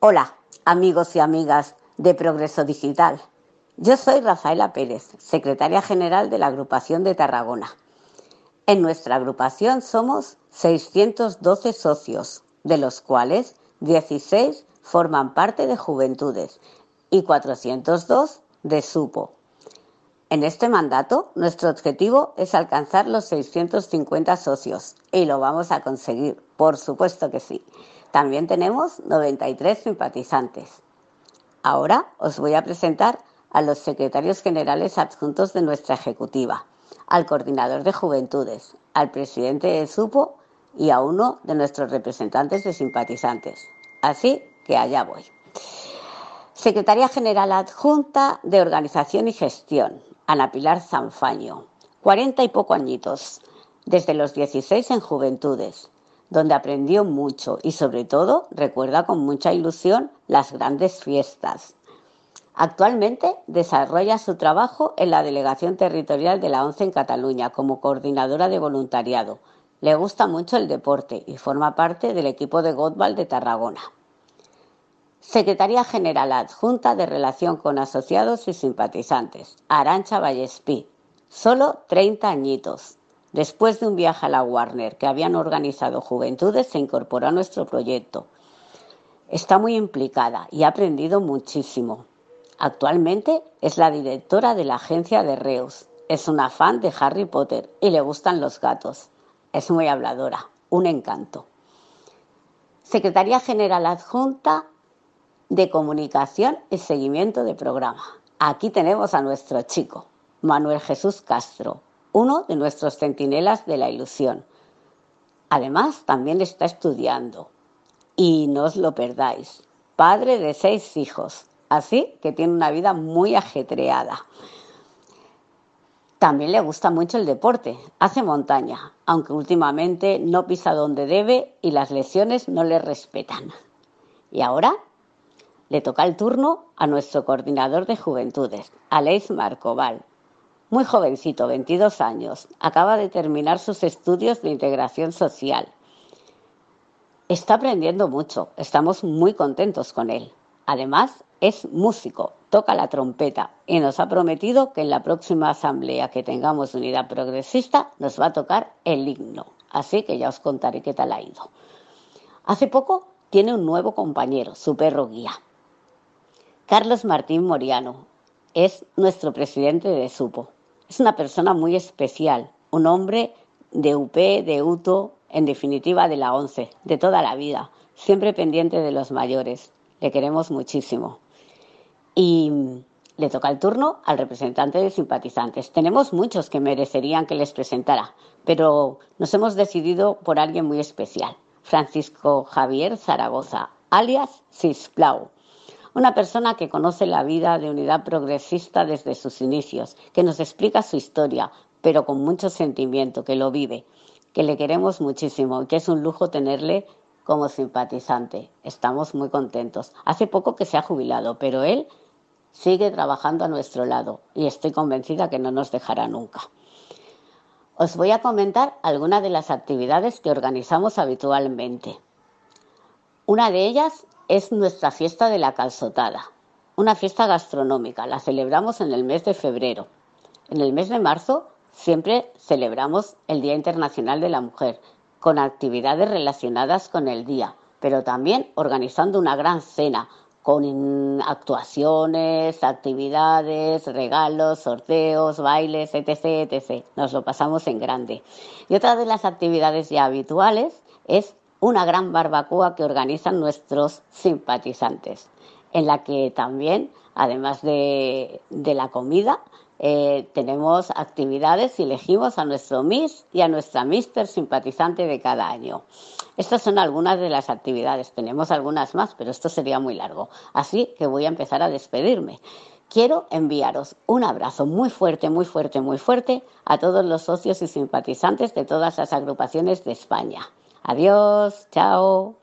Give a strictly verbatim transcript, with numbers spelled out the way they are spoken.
Hola, amigos y amigas de Progreso Digital. Yo soy Rafaela Pérez, secretaria general de la agrupación de Tarragona. En nuestra agrupación somos seiscientos doce socios, de los cuales dieciséis forman parte de Juventudes y cuatrocientos dos de SUPO. En este mandato, nuestro objetivo es alcanzar los seiscientos cincuenta socios y lo vamos a conseguir, por supuesto que sí. También tenemos noventa y tres simpatizantes. Ahora os voy a presentar a los secretarios generales adjuntos de nuestra ejecutiva, al coordinador de Juventudes, al presidente de SUPO y a uno de nuestros representantes de simpatizantes. Así que allá voy. Secretaria General Adjunta de Organización y Gestión, Ana Pilar Zanfaño, cuarenta y poco añitos, desde los dieciséis en Juventudes, donde aprendió mucho y sobre todo recuerda con mucha ilusión las grandes fiestas. Actualmente desarrolla su trabajo en la Delegación Territorial de la ONCE en Cataluña como coordinadora de voluntariado. Le gusta mucho el deporte y forma parte del equipo de Godball de Tarragona. Secretaria General Adjunta de Relación con Asociados y Simpatizantes, Arantxa Vallespí, solo treinta añitos. Después de un viaje a la Warner que habían organizado Juventudes, se incorporó a nuestro proyecto. Está muy implicada y ha aprendido muchísimo. Actualmente es la directora de la agencia de Reus. Es una fan de Harry Potter y le gustan los gatos. Es muy habladora, un encanto. Secretaria General Adjunta de Comunicación y Seguimiento de Programa. Aquí tenemos a nuestro chico, Manuel Jesús Castro, uno de nuestros centinelas de la ilusión. Además, también está estudiando. Y no os lo perdáis, padre de seis hijos, así que tiene una vida muy ajetreada. También le gusta mucho el deporte, hace montaña, aunque últimamente no pisa donde debe y las lesiones no le respetan. Y ahora le toca el turno a nuestro coordinador de Juventudes, Aleix Marcobal. Muy jovencito, veintidós años, acaba de terminar sus estudios de integración social. Está aprendiendo mucho, estamos muy contentos con él. Además, es músico, toca la trompeta y nos ha prometido que en la próxima asamblea que tengamos de Unidad Progresista nos va a tocar el himno. Así que ya os contaré qué tal ha ido. Hace poco tiene un nuevo compañero, su perro guía. Carlos Martín Moriano es nuestro presidente de SUPO. Es una persona muy especial, un hombre de U P, de UTO, en definitiva de la ONCE, de toda la vida, siempre pendiente de los mayores. Le queremos muchísimo. Y le toca el turno al representante de simpatizantes. Tenemos muchos que merecerían que les presentara, pero nos hemos decidido por alguien muy especial, Francisco Javier Zaragoza, alias Sisplau. Una persona que conoce la vida de Unidad Progresista desde sus inicios, que nos explica su historia, pero con mucho sentimiento, que lo vive, que le queremos muchísimo y que es un lujo tenerle como simpatizante. Estamos muy contentos. Hace poco que se ha jubilado, pero él sigue trabajando a nuestro lado y estoy convencida que no nos dejará nunca. Os voy a comentar algunas de las actividades que organizamos habitualmente. Una de ellas es nuestra fiesta de la calçotada, una fiesta gastronómica. La celebramos en el mes de febrero. En el mes de marzo siempre celebramos el Día Internacional de la Mujer, con actividades relacionadas con el día, pero también organizando una gran cena, con actuaciones, actividades, regalos, sorteos, bailes, etcétera, etcétera. Nos lo pasamos en grande. Y otra de las actividades ya habituales es una gran barbacoa que organizan nuestros simpatizantes, en la que también, además de, de la comida, eh, tenemos actividades y elegimos a nuestro Miss y a nuestra Mister simpatizante de cada año. Estas son algunas de las actividades, tenemos algunas más, pero esto sería muy largo, así que voy a empezar a despedirme. Quiero enviaros un abrazo muy fuerte, muy fuerte, muy fuerte a todos los socios y simpatizantes de todas las agrupaciones de España. Adiós, chao.